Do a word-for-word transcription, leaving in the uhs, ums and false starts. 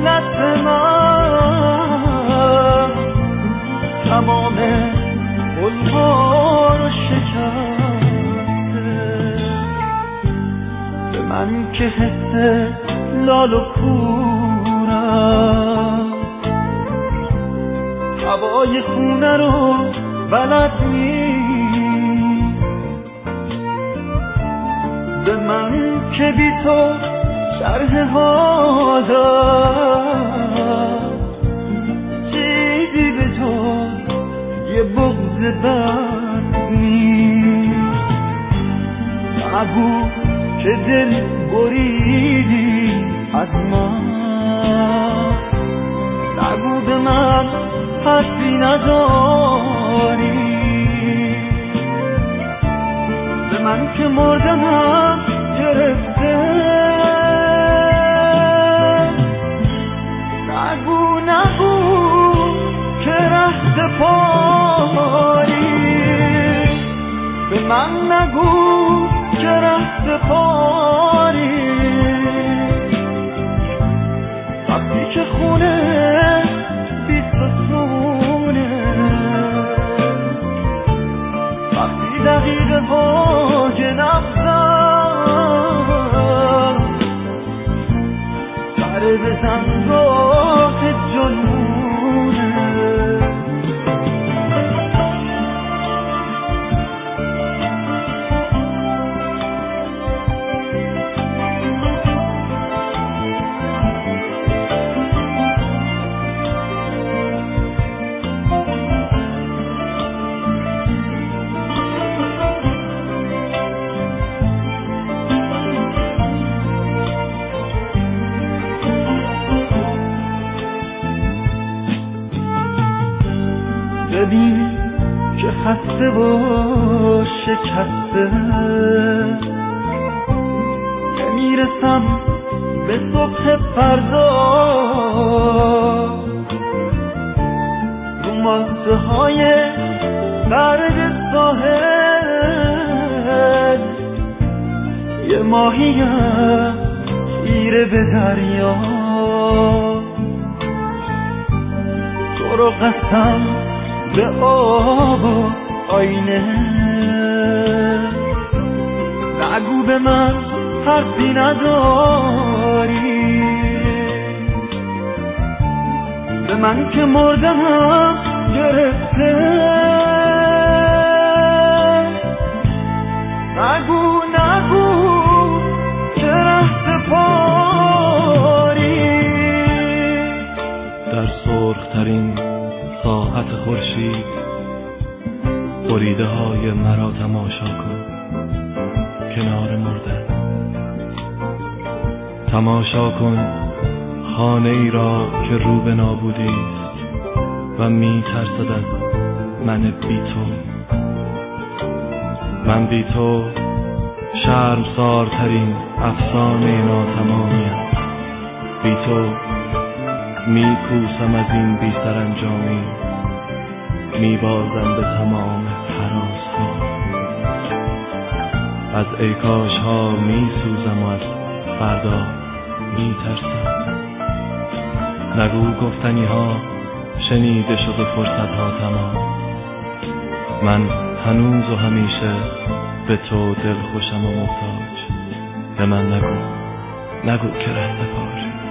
غفلت من تمام قلب‌ها رو شکسته، به من که حس لال و کورم هوای خونه رو بلد نیست، به من که بی تو شرح حالم چیزی به تو یه بغض بد نیست. نگو که دل بریدی از من، نگو به من حرفی نداری، به من که مردنم گرفته. نگو نگو که رهت پاری، به من نگو که رهت پاری، وقتی که خونه بی ستونه، وقتی دقیقه ها که نبزن سر بزن راه جنونه. ببین که خسته و شکسته، نمیرسم به صبح فردا، رو ماسه های برد ساحل یه ماهیم گیره به دریا، تو رو قسم به آب و آینه، نگو به من حرفی نداری، به من که مردنم گرفته. نگو نگو که رهت پاری، در سرخ‌ترین ساعت خورشید بریده های مرا تماشا کن کنار مردن. تماشا کن خانه ای را که رو به نابودی است و می ترسد از من بی تو. من بی تو شرمسارترین افسانه ناتمامیم، بی تو می کوسم از این بی سرانجامی، می بازم به تمام هراس ها، از ای کاش ها می سوزم و از فردا می ترسم. نگو گفتنی ها شنیده شد و فرصت ها تمام، من هنوز و همیشه به تو دل خوشم و محتاج. به من نگو نگو که رهت پاری.